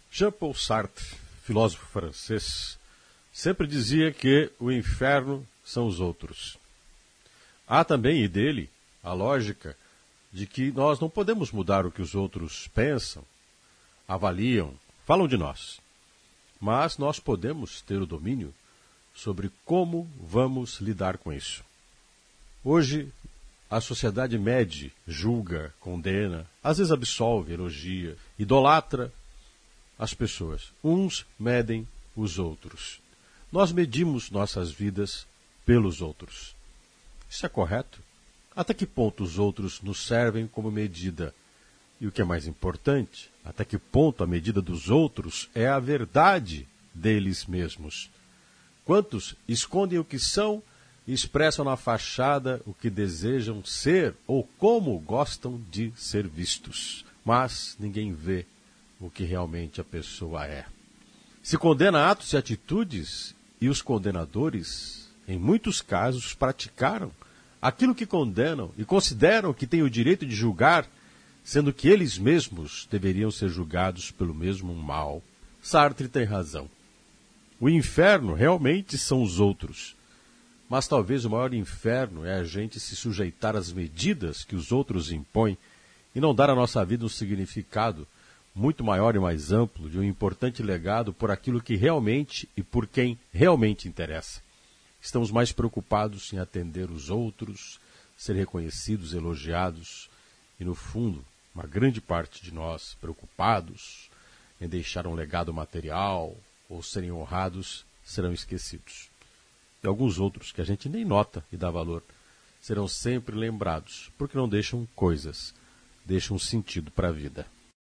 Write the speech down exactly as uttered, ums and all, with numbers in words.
Jean-Paul Sartre, filósofo francês, sempre dizia que o inferno são os outros. Há também, e dele, a lógica de que nós não podemos mudar o que os outros pensam, avaliam, falam de nós. Mas nós podemos ter o domínio sobre como vamos lidar com isso. Hoje, a sociedade mede, julga, condena, às vezes absolve, elogia, idolatra as pessoas. Uns medem os outros. Nós medimos nossas vidas pelos outros. Isso é correto? Até que ponto os outros nos servem como medida? E o que é mais importante, até que ponto a medida dos outros é a verdade deles mesmos? Quantos escondem o que são e expressam na fachada o que desejam ser ou como gostam de ser vistos? Mas ninguém vê o que realmente a pessoa é. Se condena atos e atitudes, e os condenadores, em muitos casos, praticaram aquilo que condenam e consideram que têm o direito de julgar, sendo que eles mesmos deveriam ser julgados pelo mesmo mal. Sartre tem razão. O inferno realmente são os outros. Mas talvez o maior inferno é a gente se sujeitar às medidas que os outros impõem e não dar à nossa vida um significado muito maior e mais amplo de um importante legado por aquilo que realmente e por quem realmente interessa. Estamos mais preocupados em atender os outros, ser reconhecidos, elogiados e, no fundo, uma grande parte de nós preocupados em deixar um legado material ou serem honrados, serão esquecidos. E alguns outros que a gente nem nota e dá valor serão sempre lembrados, porque não deixam coisas, deixam sentido para a vida.